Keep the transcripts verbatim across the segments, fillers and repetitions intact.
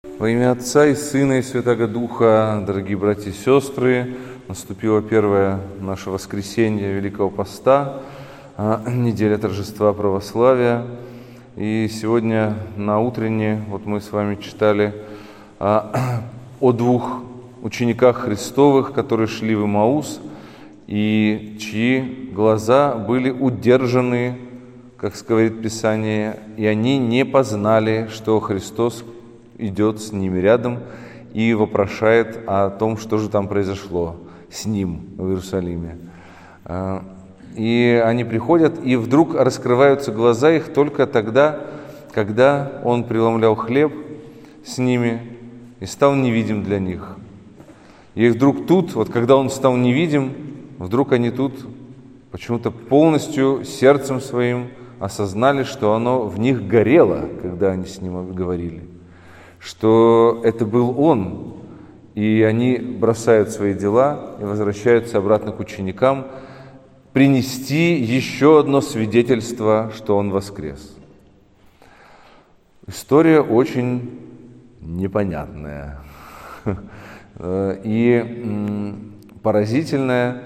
Во имя Отца и Сына и Святаго Духа, дорогие братья и сестры, наступило первое наше воскресенье Великого Поста, неделя торжества православия. И сегодня на утренне вот мы с вами читали о двух учениках Христовых, которые шли в Имаус, и чьи глаза были удержаны, как говорит Писание, и они не познали, что Христос идет с ними рядом и вопрошает о том, что же там произошло с ним в Иерусалиме. И они приходят, и вдруг раскрываются глаза их только тогда, когда он преломлял хлеб с ними и стал невидим для них. И вдруг тут, вот когда он стал невидим, вдруг они тут почему-то полностью сердцем своим осознали, что оно в них горело, когда они с ним говорили, что это был он, и они бросают свои дела и возвращаются обратно к ученикам принести еще одно свидетельство, что он воскрес. История очень непонятная и поразительная.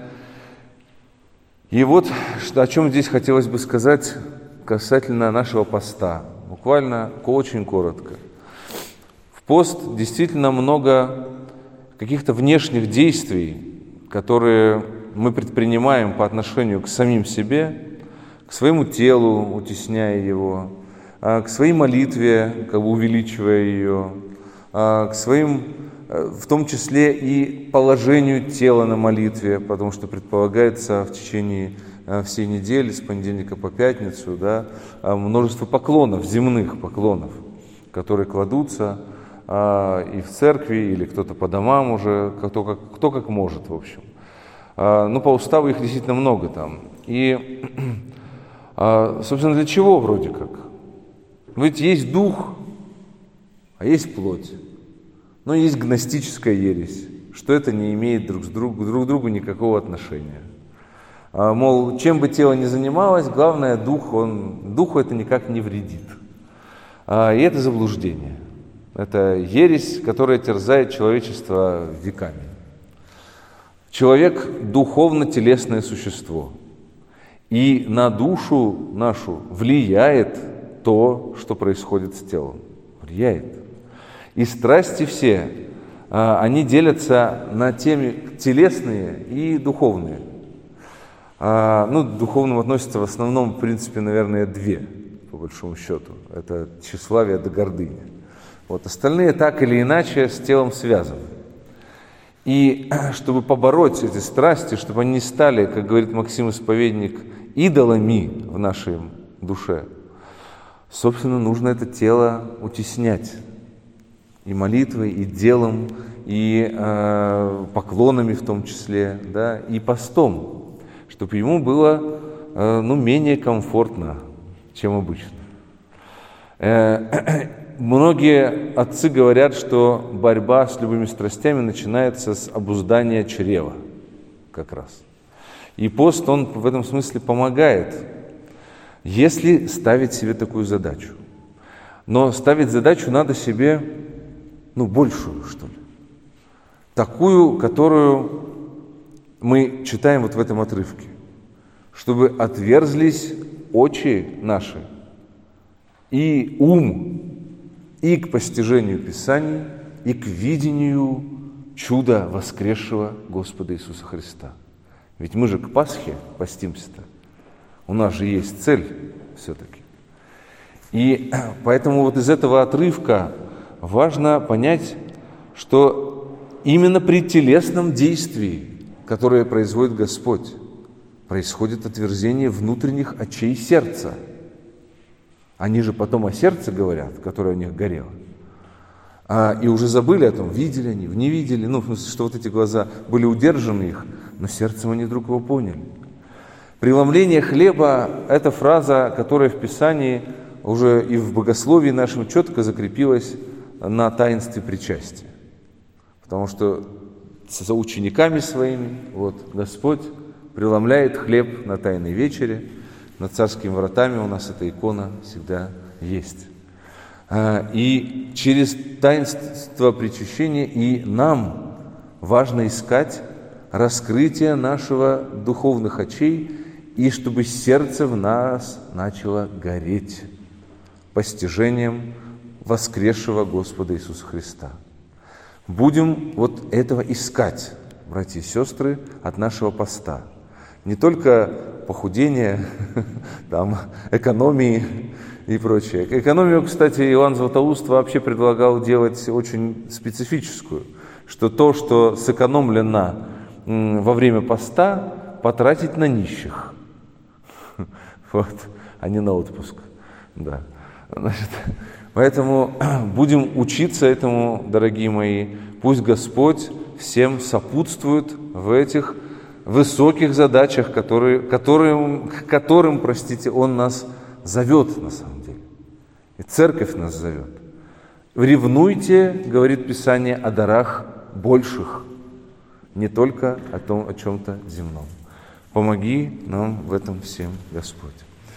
И вот о чем здесь хотелось бы сказать касательно нашего поста, буквально очень коротко. В пост действительно много каких-то внешних действий, которые мы предпринимаем по отношению к самим себе, к своему телу, утесняя его, к своей молитве, как бы увеличивая ее, к своим, в том числе и положению тела на молитве, потому что предполагается в течение всей недели, с понедельника по пятницу, да, множество поклонов, земных поклонов, которые кладутся и в церкви, или кто-то по домам уже, кто как, кто как может, в общем. Ну, по уставу их действительно много там. И, собственно, для чего вроде как? Ведь есть дух, а есть плоть. Но есть гностическая ересь, что это не имеет друг, с друг, друг к другу никакого отношения. Мол, чем бы тело ни занималось, главное, дух, он, духу это никак не вредит. И это заблуждение. Это ересь, которая терзает человечество веками. Человек – духовно-телесное существо. И на душу нашу влияет то, что происходит с телом. Влияет. И страсти все, они делятся на темы телесные и духовные. Ну, к духовным относятся в основном, в принципе, наверное, две, по большому счету. Это тщеславие да гордыня. Вот. Остальные так или иначе с телом связаны. И чтобы побороть эти страсти, чтобы они не стали, как говорит Максим Исповедник, идолами в нашей душе, собственно, нужно это тело утеснять и молитвой, и делом, и э, поклонами в том числе, да, и постом, чтобы ему было э, ну, менее комфортно, чем обычно. Э, Многие отцы говорят, что борьба с любыми страстями начинается с обуздания чрева, как раз. И пост, он в этом смысле помогает, если ставить себе такую задачу. Но ставить задачу надо себе, ну, большую, что ли. Такую, которую мы читаем вот в этом отрывке. Чтобы отверзлись очи наши и ум, и к постижению Писаний, и к видению чуда воскресшего Господа Иисуса Христа. Ведь мы же к Пасхе постимся-то. У нас же есть цель все-таки. И поэтому вот из этого отрывка важно понять, что именно при телесном действии, которое производит Господь, происходит отверзение внутренних очей сердца. Они же потом о сердце говорят, которое у них горело. А, и уже забыли о том, видели они, не видели. Ну, в смысле, что вот эти глаза были удержаны их, но сердцем они вдруг его поняли. Преломление хлеба – это фраза, которая в Писании уже и в богословии нашем четко закрепилась на таинстве причастия. Потому что со учениками своими вот, Господь преломляет хлеб на Тайной вечере. Над царскими вратами у нас эта икона всегда есть. И через таинство причащения и нам важно искать раскрытие нашего духовных очей, и чтобы сердце в нас начало гореть постижением воскресшего Господа Иисуса Христа. Будем вот этого искать, братья и сестры, от нашего поста. Не только похудения, там, экономии и прочее. Экономию, кстати, Иоанн Златоуст вообще предлагал делать очень специфическую, что то, что сэкономлено во время поста, потратить на нищих, вот, а не на отпуск. Да. Значит, поэтому будем учиться этому, дорогие мои. Пусть Господь всем сопутствует в этих высоких задачах, которые, которым, к которым, простите, Он нас зовет на самом деле. И Церковь нас зовет. Ревнуйте, говорит Писание, о дарах больших, не только о том, о чем-то земном. Помоги нам в этом всем, Господь.